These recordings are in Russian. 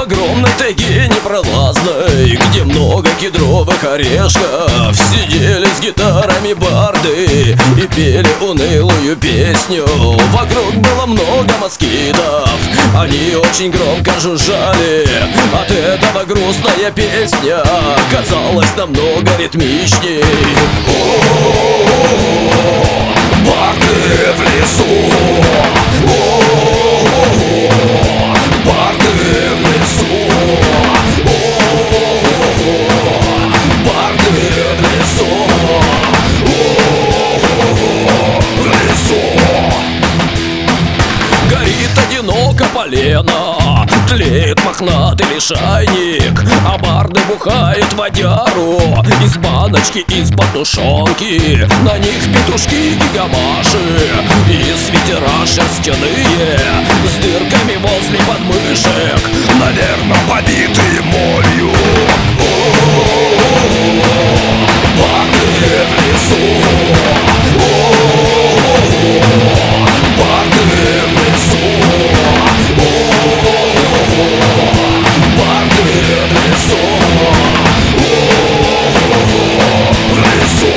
огромной тайге непролазной, где много кедровых орешков, сидели с гитарами барды и пели унылую песню. Вокруг было много москитов, они очень громко жужжали. От этого грустная песня казалась намного ритмичней. Барды в лесу, барды в лесу, барды в лесу, в лесу. Горит одиноко полено, тлеет мохнатый лишайник, а барды бухают водяру из баночки, из-под тушенки. На них петушки и гамаши, и свитера шерстяные с дырками возле подмышек, наверно, побитые молью. Барды в лесу, барды в лесу, барды в лесу, в лесу.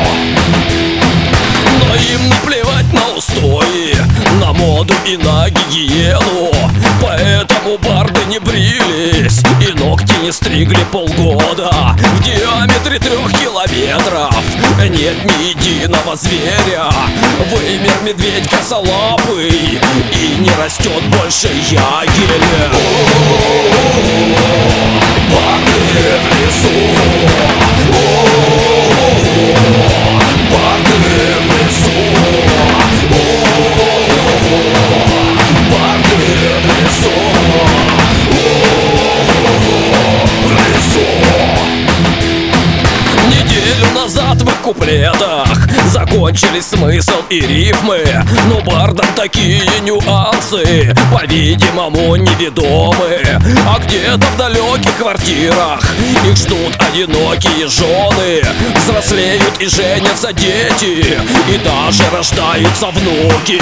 Но им наплевать на устои, на моду и на гигиену, поэтому барды не брились и ногти не стригли полгода. В диаметре 3 километров нет ни единого зверя. Вымер медведь косолапый и не растет больше ягеля. Барды в лесу, барды в лесу, барды в лесу, в лесу. Неделю назад в их куплетах закончились смысл и рифмы, но бардам такие нюансы, по-видимому, неведомы. А где-то в далеких квартирах их ждут одинокие жены, взрослеют и женятся дети, и даже рождаются внуки.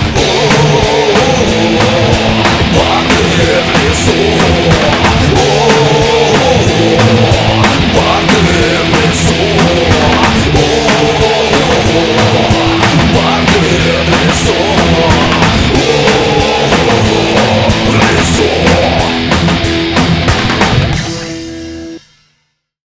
Барды в лесу, барды в